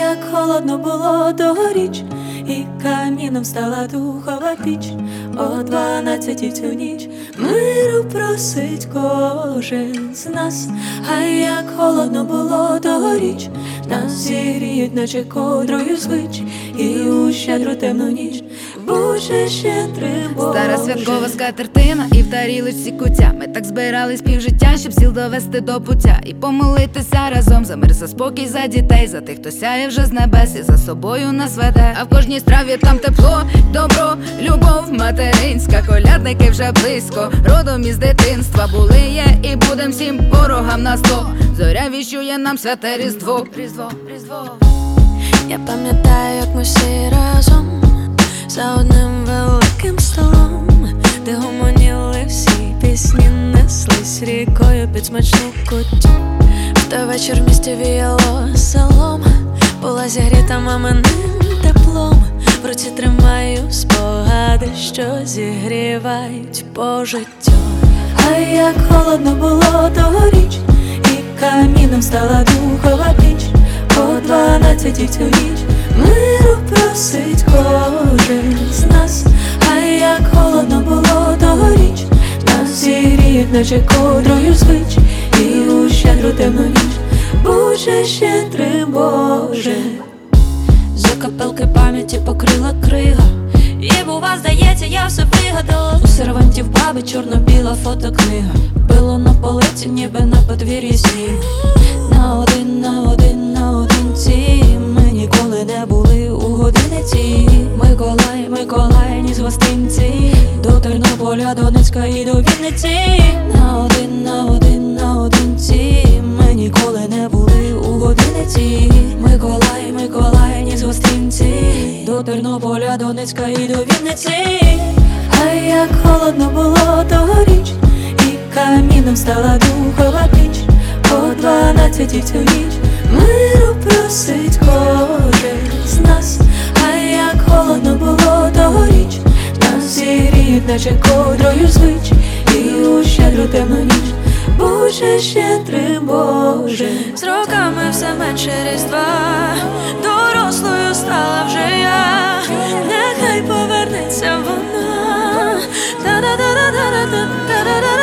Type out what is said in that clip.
як холодно було тогоріч, і каміном стала духова піч. О 12 цю ніч миру просить кожен з нас. А як холодно було тогоріч, нас зігріють, наче ковдрою звич, і у щедру темну ніч Боже щедрим Боже. Стара святкова скатертина і в тарілочці куття. Ми так збирались півжиття, щоб сіл довести до пуття і помолитися разом за мир, за спокій, за дітей, за тих, хто сяє вже з небес і за собою нас веде. А в кожній страві там тепло, добро, любов материнська. Колядники вже близько, родом із дитинства. Були, є і будем всім ворогам на зло. Зоря віщує нам святе Різдво. Різдво, Різдво. Я пам'ятаю, як ми всі разом за одним великим столом, де гомоніли всі пісні, неслись рікою під смачну куттю. В той вечір в місті віяло селом, була зігріта маминим теплом. В руці тримаю спогади, що зігрівають по життю. А як холодно було тогоріч, і каміном стала духова піч. О 12 цю ніч миру просить кожен з нас. А як холодно було тогоріч, нас зігріють, наче ковдрою звич, і у щедру темну ніч Боже щедрим Боже. Закапелки пам'яті покрила крига, і бува, здається, я все вигадала. У сервантів баби чорно-біла фотокнига, било на полиці, ніби на подвір'ї сніг. Наодинці ми ніколи не були у годиниці. Миколай, ні з гостинці, до Тернополя, Донецька і до Вінниці. Наодинці ми ніколи не були у годиниці. Миколай, ні з гостинці, до Тернополя, Донецька і до Вінниці. А як холодно було тогоріч, і каміном стала духова піч. О 12 цю ніч миру просить кожен з нас. А як холодно було тогоріч, нас зігріють, наче ковдрою звич, і у щедру темну ніч Боже щедрим Боже. З роками все менше Різдва, дорослою стала вже я. Нехай повернеться вона. Та-да-да-да-да-да-да-да-да.